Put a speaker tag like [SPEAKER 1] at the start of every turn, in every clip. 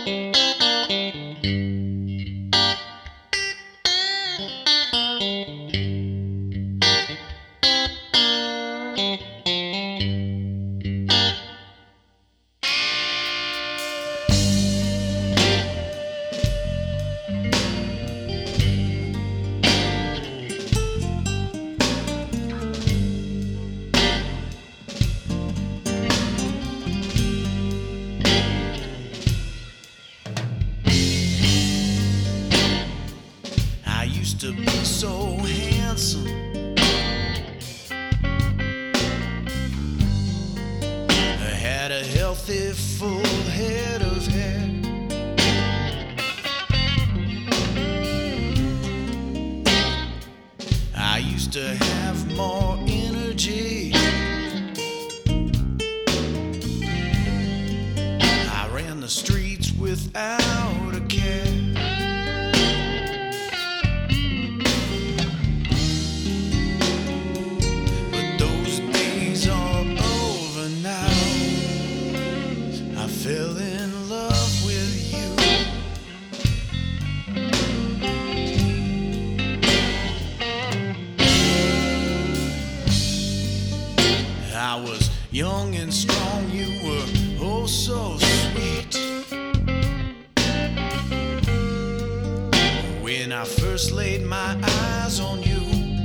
[SPEAKER 1] I used to be so handsome. I had a healthy, full head of hair. I used to have more energy. I ran the streets without a care. I fell in love with you. I was young and strong, you were oh so sweet. When I first laid my eyes on you,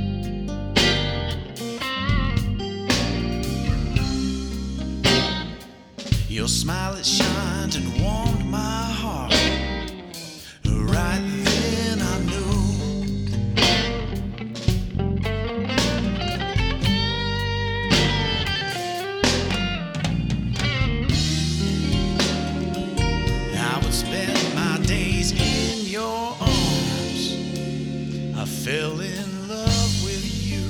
[SPEAKER 1] your smile, it shined and warmed my heart. Right then I knew I would spend my days in your arms. I fell in love with you.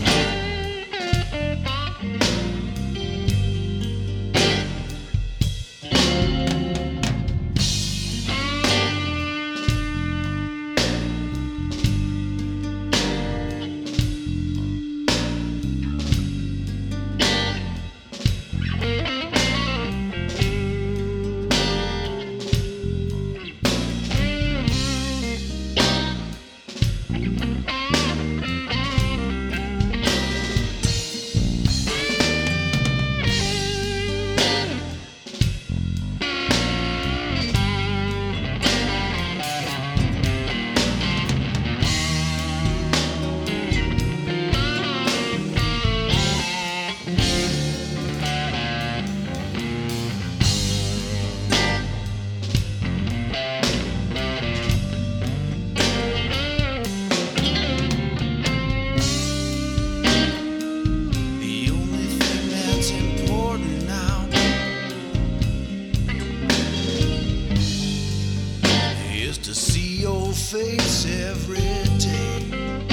[SPEAKER 1] To see your face every day.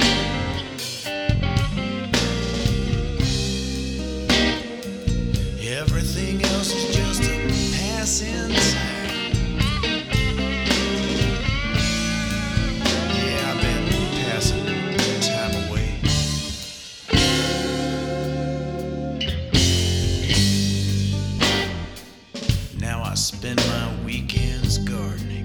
[SPEAKER 1] Everything else is just a passing time. Yeah, I've been passing time away. Now I spend my weekends gardening.